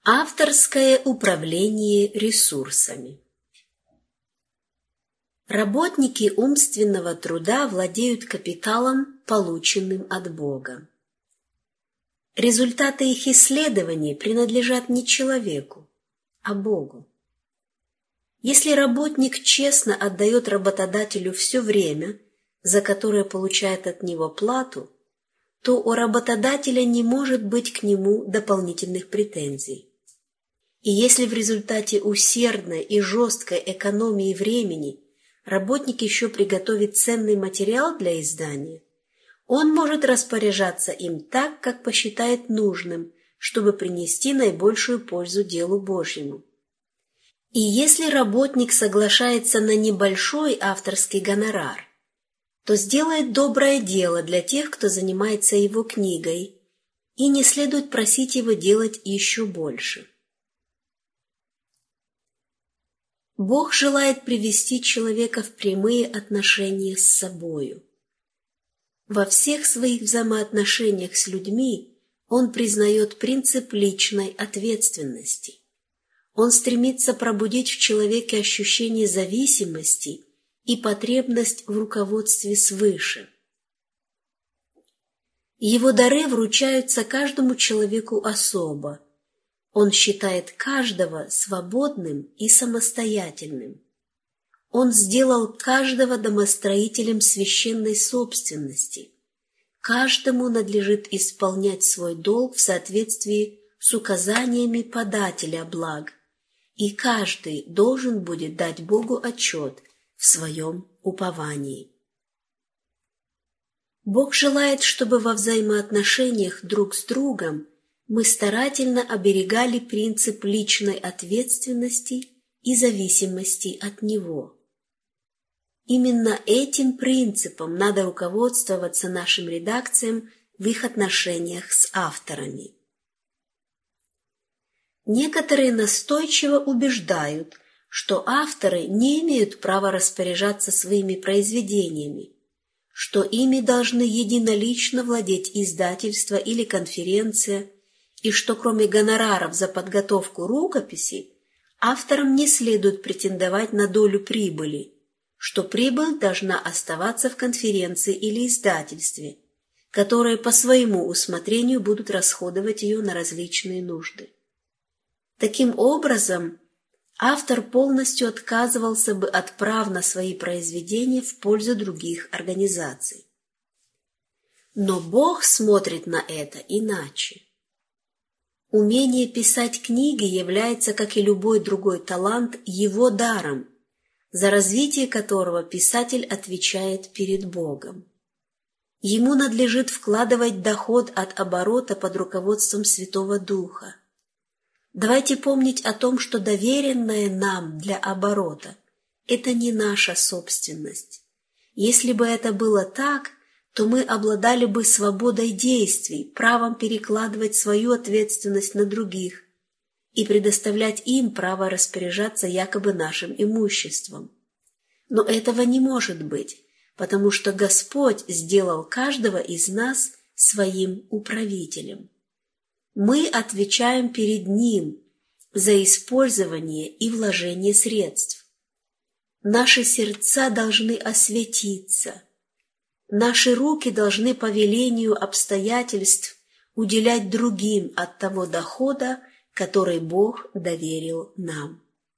Авторское управление ресурсами. Работники умственного труда владеют капиталом, полученным от Бога. Результаты их исследований принадлежат не человеку, а Богу. Если работник честно отдает работодателю все время, за которое получает от него плату, то у работодателя не может быть к нему дополнительных претензий. И если в результате усердной и жесткой экономии времени работник еще приготовит ценный материал для издания, он может распоряжаться им так, как посчитает нужным, чтобы принести наибольшую пользу делу Божьему. И если работник соглашается на небольшой авторский гонорар, то сделает доброе дело для тех, кто занимается его книгой, и не следует просить его делать еще больше. Бог желает привести человека в прямые отношения с собою. Во всех своих взаимоотношениях с людьми Он признает принцип личной ответственности. Он стремится пробудить в человеке ощущение зависимости и потребность в руководстве свыше. Его дары вручаются каждому человеку особо. Он считает каждого свободным и самостоятельным. Он сделал каждого домостроителем священной собственности. Каждому надлежит исполнять свой долг в соответствии с указаниями подателя благ, и каждый должен будет дать Богу отчет в своем уповании. Бог желает, чтобы во взаимоотношениях друг с другом мы старательно оберегали принцип личной ответственности и зависимости от Него. Именно этим принципом надо руководствоваться нашим редакциям в их отношениях с авторами. Некоторые настойчиво убеждают, что авторы не имеют права распоряжаться своими произведениями, что ими должны единолично владеть издательство или конференция, и что кроме гонораров за подготовку рукописи авторам не следует претендовать на долю прибыли, что прибыль должна оставаться в конференции или издательстве, которые по своему усмотрению будут расходовать ее на различные нужды. Таким образом, автор полностью отказывался бы от прав на свои произведения в пользу других организаций. Но Бог смотрит на это иначе. Умение писать книги является, как и любой другой талант, его даром, за развитие которого писатель отвечает перед Богом. Ему надлежит вкладывать доход от оборота под руководством Святого Духа. Давайте помнить о том, что доверенное нам для оборота – это не наша собственность. Если бы это было так, то мы обладали бы свободой действий, правом перекладывать свою ответственность на других и предоставлять им право распоряжаться якобы нашим имуществом. Но этого не может быть, потому что Господь сделал каждого из нас своим управителем. Мы отвечаем перед Ним за использование и вложение средств. Наши сердца должны осветиться. Наши руки должны по велению обстоятельств уделять другим от того дохода, который Бог доверил нам.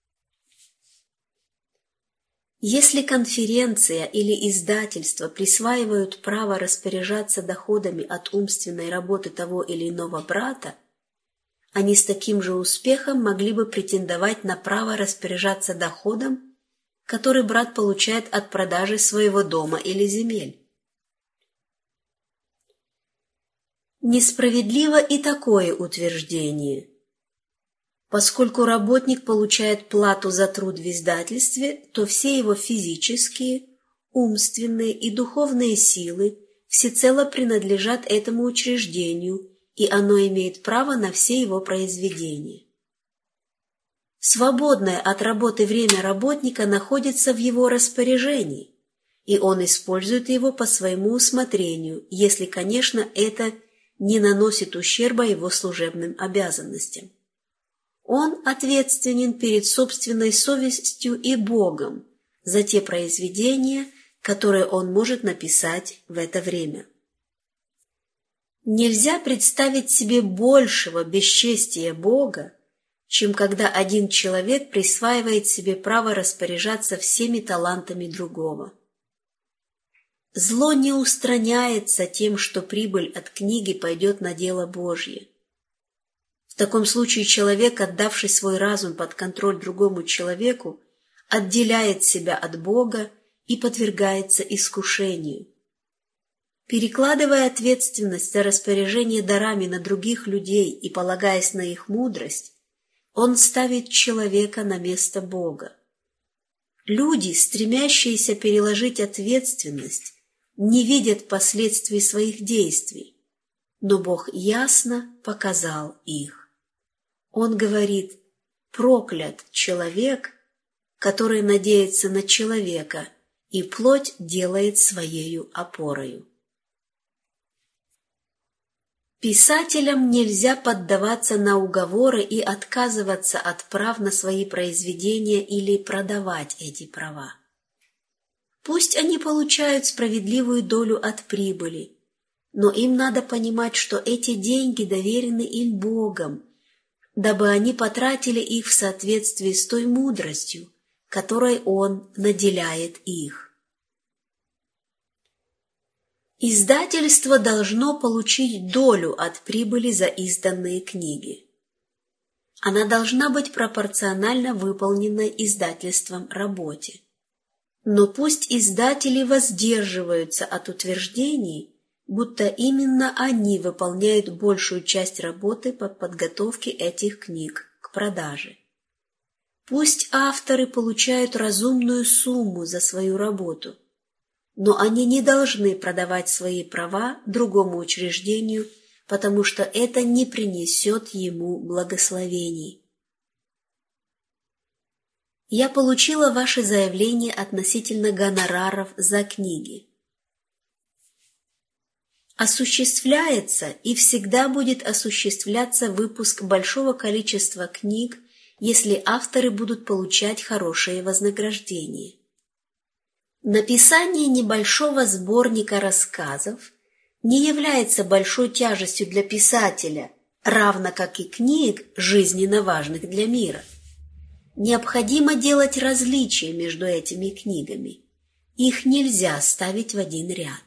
Если конференция или издательство присваивают право распоряжаться доходами от умственной работы того или иного брата, они с таким же успехом могли бы претендовать на право распоряжаться доходом, который брат получает от продажи своего дома или земель. Несправедливо и такое утверждение. Поскольку работник получает плату за труд в издательстве, то все его физические, умственные и духовные силы всецело принадлежат этому учреждению, и оно имеет право на все его произведения. Свободное от работы время работника находится в его распоряжении, и он использует его по своему усмотрению, если, конечно, это не наносит ущерба его служебным обязанностям. Он ответственен перед собственной совестью и Богом за те произведения, которые он может написать в это время. Нельзя представить себе большего бесчестия Бога, чем когда один человек присваивает себе право распоряжаться всеми талантами другого. Зло не устраняется тем, что прибыль от книги пойдет на дело Божье. В таком случае человек, отдавший свой разум под контроль другому человеку, отделяет себя от Бога и подвергается искушению. Перекладывая ответственность за распоряжение дарами на других людей и полагаясь на их мудрость, он ставит человека на место Бога. Люди, стремящиеся переложить ответственность, не видят последствий своих действий, но Бог ясно показал их. Он говорит: «Проклят человек, который надеется на человека и плоть делает своею опорою». Писателям нельзя поддаваться на уговоры и отказываться от прав на свои произведения или продавать эти права. Пусть они получают справедливую долю от прибыли, но им надо понимать, что эти деньги доверены им Богом, дабы они потратили их в соответствии с той мудростью, которой Он наделяет их. Издательство должно получить долю от прибыли за изданные книги. Она должна быть пропорциональна выполненной издательством работе. Но пусть издатели воздерживаются от утверждений, будто именно они выполняют большую часть работы по подготовке этих книг к продаже. Пусть авторы получают разумную сумму за свою работу, но они не должны продавать свои права другому учреждению, потому что это не принесет ему благословений. Я получила ваше заявление относительно гонораров за книги. Осуществляется и всегда будет осуществляться выпуск большого количества книг, если авторы будут получать хорошее вознаграждение. Написание небольшого сборника рассказов не является большой тяжестью для писателя, равно как и книг, жизненно важных для мира. Необходимо делать различия между этими книгами. Их нельзя ставить в один ряд.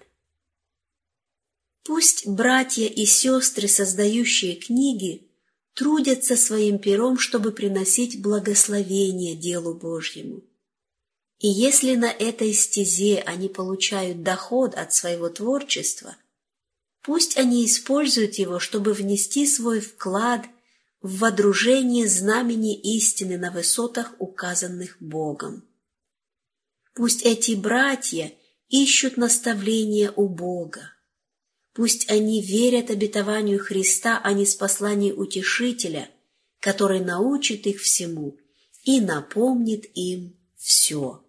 Пусть братья и сестры, создающие книги, трудятся своим пером, чтобы приносить благословение делу Божьему. И если на этой стезе они получают доход от своего творчества, пусть они используют его, чтобы внести свой вклад в водружение знамени истины на высотах, указанных Богом. Пусть эти братья ищут наставления у Бога. Пусть они верят обетованию Христа, а не спасланию Утешителя, который научит их всему и напомнит им все.